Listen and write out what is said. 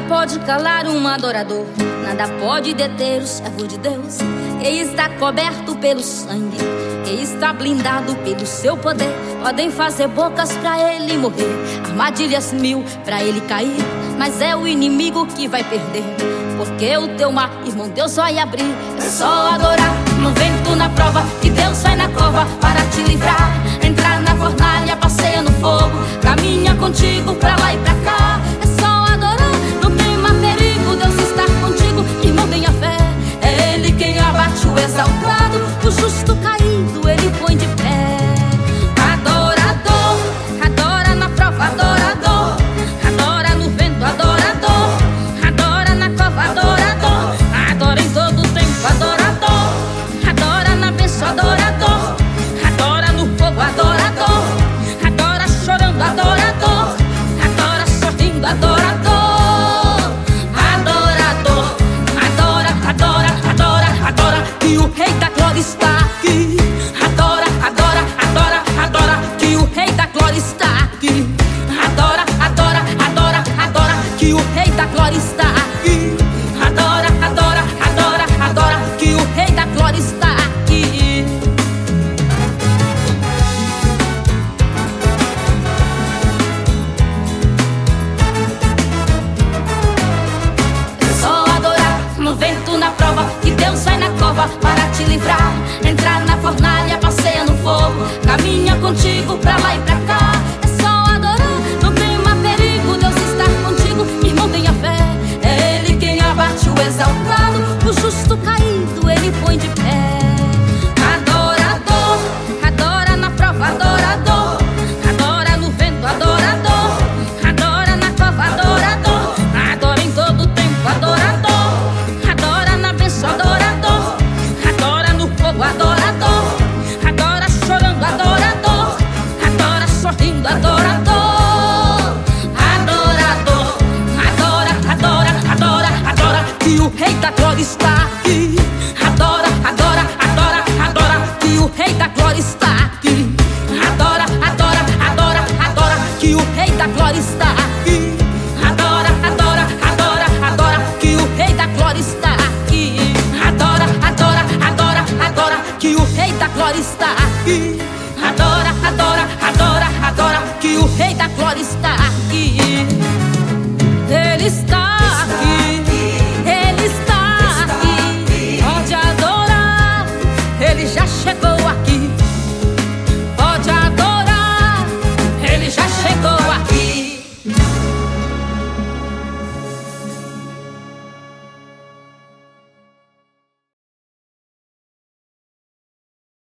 pode calar um adorador, nada pode deter o servo de Deus, que está coberto pelo sangue, que está blindado pelo seu poder. Podem fazer bocas pra ele morrer, armadilhas mil pra ele cair, mas é o inimigo que vai perder, porque o teu mar, irmão, Deus vai abrir. É só adorar no vento, na prova, que Deus vai na cova para te livrar. Entrar na fornalha, passeia no fogo, caminha contigo pra lá e pra cá. É só adorar, não tema perigo, Deus está contigo, irmão, tenha fé. É Ele quem abate o exaltado, o justo caído Ele põe de pé. Adorador, adora na prova, adorador, adora no vento, adorador, adora na cova, adorador, adora em todo tempo, adorador, adora na bênção, adorador, adora no fogo, adorador, adora chorando, adorador, adora sorrindo, adorador. Adorador, adora, adora, adora, adora, que o Rei da Glória está aqui. Adora, adora, adora, adora, que o Rei da Glória está aqui. Adora, adora, adora, adora, que o Rei da Glória está aqui. Adora, adora, adora, adora, que o Rei da Glória está aqui. É só adorar no vento, na prova, que Deus vai na cova para te livrar. Entrar na fornalha, passeia no fogo, caminha contigo pra lá e pra cá. É só adorar, não tema perigo, Deus está contigo, irmão, tenha fé. É Ele quem abate o exaltado, o justo caído Ele põe de pé. Adorador, adora na prova, adorador, adora no vento, adorador, adora na cova, adorador, adora em todo tempo, adorador, adora na bênção, adorador, adora no fogo, adorador, adora chorando, adorador, adora sorrindo, adorador. Adorador, adora, adora, adora, adora, que o Rei da Glória está aqui. Adora, adora, adora, adora, que o Rei da Glória está aqui. Adora, adora, adora, adora, que o Rei da Glória está aqui. Adora, adora, adora, adora, que o Rei da Glória está aqui. Adora, adora, adora, adora, que o Rei da Glória está aqui. Adora, adora, adora, adora, que o Rei da Glória está aqui.